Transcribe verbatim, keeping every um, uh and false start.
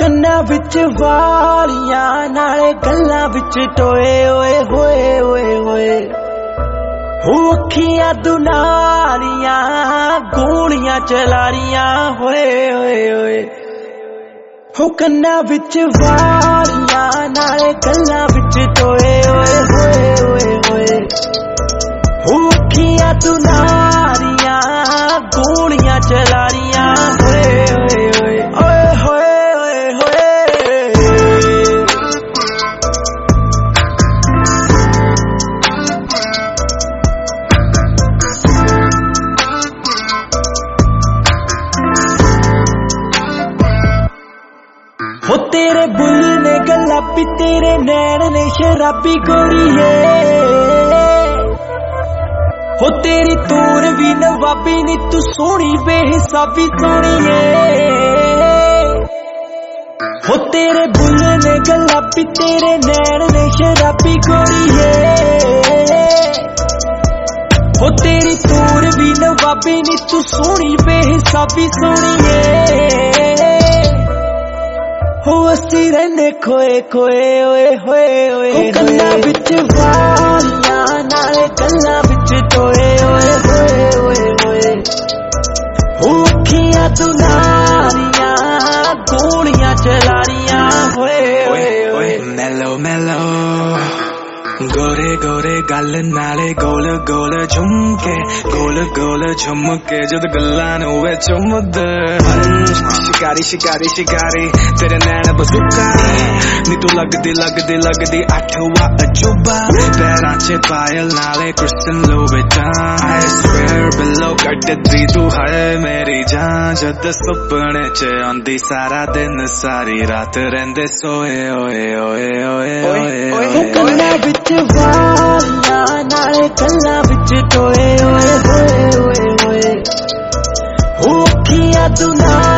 ਕੰਨਾਂ ਵਿੱਚ ਵਾਲੀਆਂ ਨਾਲੇ ਗੱਲਾਂ ਵਿੱਚ ਟੋਏ ਓਏ ਹੋਏ ਓਏ ਹੋਏ ਹੋ ਅੱਖੀਆਂ ਦੁਨਾਲੀਆਂ ਗੋਲੀਆਂ ਚਲਾਰੀਆਂ ਹੋਏ ਓਏ ਓਏ ਹੋ ਕੰਨਾਂ ਵਿੱਚ ਵਾਲੀਆਂ ਨਾਲੇ ਗੱਲਾਂ ਵਿੱਚ ਟੋਏ ਓਏ ਹੋਏ ਓਏ ਹੋਏ ਹੋ ਅੱਖੀਆਂ ਦੁਨਾਲੀਆਂ ਗੋਲੀਆਂ ਚਲਾਰੀਆਂ ਹੋਏ ਓਏ ਓਏ ਓਏ ਹੋਏ हो तेरे बुल ने गुलाबी तेरे नैन ने शराबी गोरीए हो तेरी तूर भी नवाबी नी तू सोनी बेहिसाबी सोनीए हो तेरे बुल ने गुलाबी तेरे नैन ने शराबी गोरीए हो तेरी तूर भी नवाबी नी तू सोनी बेहिसाबी सोनीए हो असी रहने खोए खोए ओए होए ओए हो गल्लां विच वालियां नाले गल्लां विच टोए ओए होए ओए होए हो अखियां दुनारियां गोलियां चलारियां होए ओए ओए मेलो मेलो गोरे गोरे गल नाले गोल गोल झुमके गोल गोल झुमके जद गल्लां नूं वे चुमदे शिकारी शिकारी शिकारी तेरे नैन बजुका नी तू लगदी लगदी लगदी अठवा अजूबा पैरां च पायल नाले क्रिस्टन लोबेटां I swear below कटदी तू है मेरी जान जद सुपने च आंदी सारा दिन सारी रात रहिंदे सोए ओए ओए ओए ओए ओए वालियां नाले गल्लां विच टोए ओए होए ओए होए हो अखियां दुना